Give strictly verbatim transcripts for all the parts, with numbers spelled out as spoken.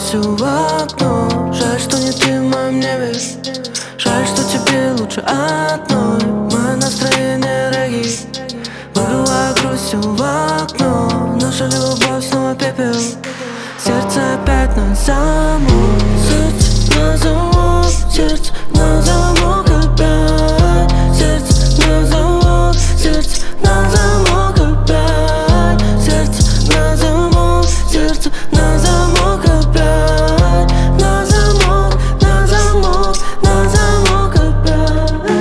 грустью в окно. Жаль, что не ты в моем небе. Жаль, что тебе лучше одной. Мое настроение регги. Выдуваю грустью в окно. Наша любовь снова пепел. Сердце опять на замок. Сердце на замок. Сердце на замок опять. Сердце на замок. Сердце на замок опять. Сердце на замок. Сердце на замок опять. На замок, на замок, на замок опять.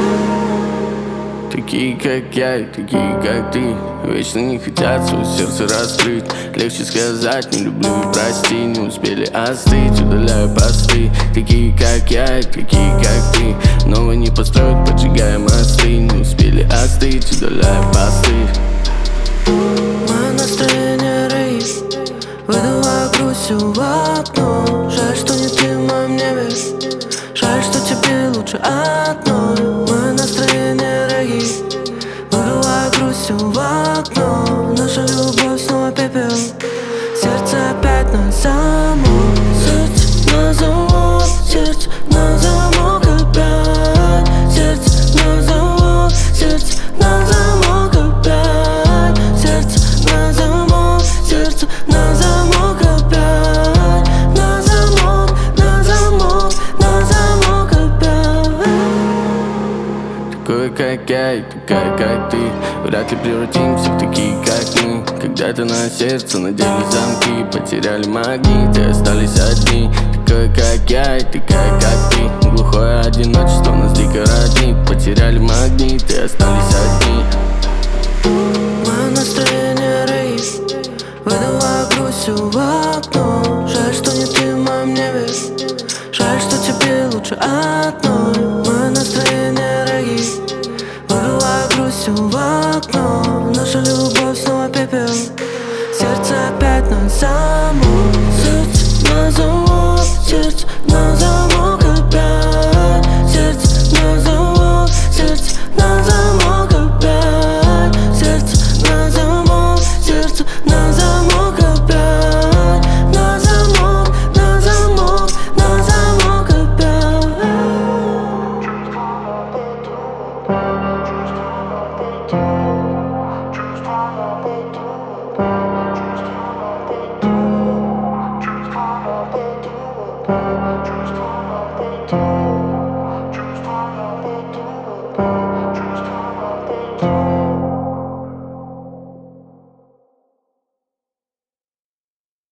Такие, как я, и такие, как ты, вечно не хотят свое сердце раскрыть. Легче сказать не люблю и прости. Не успели остыть, удаляю посты. Такие, как я, и такие, как ты, нового не построят, поджигая мосты. Не успели остыть, удаляю посты. Мое настроение рейв. Выдуваю грустью в окно. Жаль, что не ты в моем небе. Жаль, что тебе лучше одной. Мое настроение регги. Выдуваю грустью в окно. Наша любовь снова пепел. Сердце опять на замок. Сердце на замок. Сердце на замок опять. Сердце на замок. Сердце на замок опять. Сердце на замок. Сердце на замок опять. На замок, на замок, на замок опять. Такой, как я, и такая, как ты, вряд ли превратимся в такие, как мы. Когда-то на сердце надели замки, потеряли магнит и остались одни. Такой, как я, и такая, как ты, глухое одиночество нас дико роднит. Потеряли магнит и остались одни. Мое настроение рейв. Выдуваю грустью в окно. Жаль, что не ты в моем небе. Жаль, что тебе лучше одной. Мое настроение регги. Выдуваю грустью в окно. Наша любовь снова пепел. Сердце опять на замок. Сердце на замок. Сердце на замок опять. Сердце на замок. Сердце на замок опять. Сердце на замок. Сердце на замок опять. На замок, на замок, на замок опять. Just